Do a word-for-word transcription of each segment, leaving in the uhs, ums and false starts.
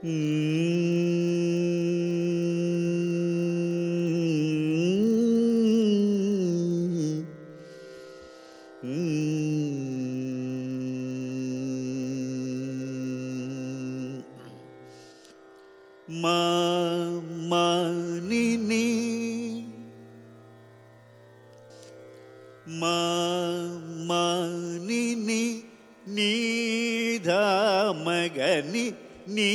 மா மா நி நி மா மா நி நி நீ தா மகனி நீ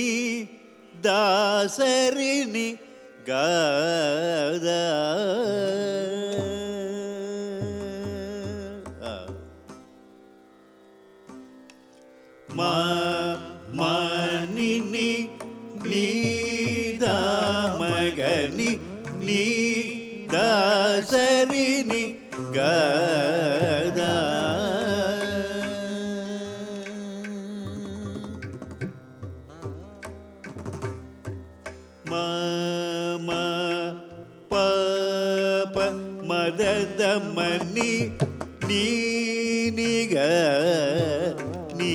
தாசரினி காதா மா மா நி நி நீ தா மகனி நீ தாசரினி காதா மா மா ப ப மதத மணி நீ நிக நீ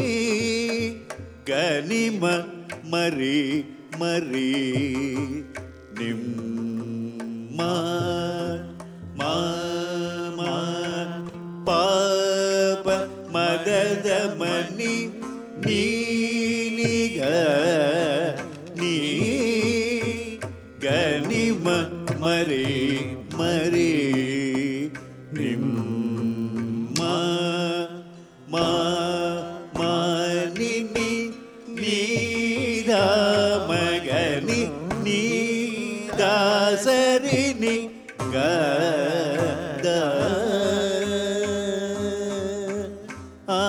கனிம மரி மரி நிம் மா மா மா ப ப மதத மணி நீ நிக நீ கனிம மரி மரி நிம் மா மா மா நி நி நீ தா மகனி நீ தாசரினி காதா ஆ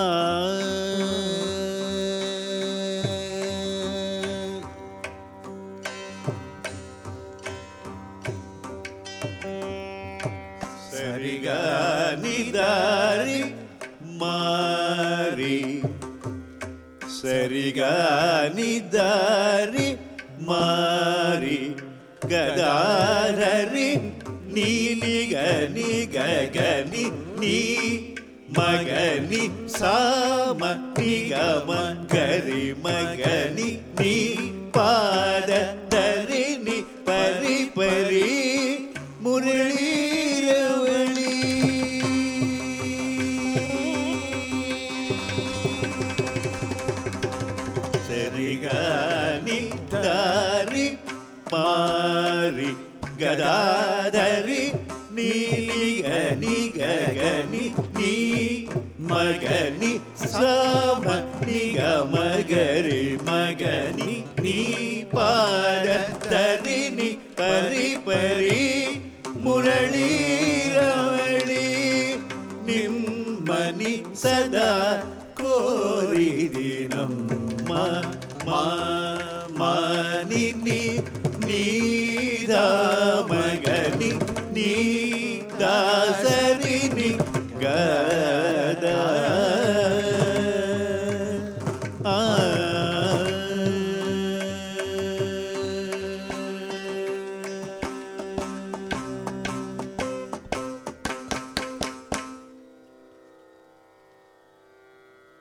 சரிகா நிதாரி மாரி சரிகா நிதாரி மாரி கதாரி நீலி கனி ககனி நீ மகனி சாம நிகம கரி மகனி நீ பாத தரிணி பரி பரி முரளீரவளி சரிகனி தாரி மாரி கதாதரி நீலி கனி ககனி நீ மகனி சாம நிகம கரி மகனி நீ பாத தரிணி பரி பரி முரளீரவளி நிம்மணி சதா கோரி தினம் மா மா மா நி நி நீ தா மகனி நீ தாசரினி க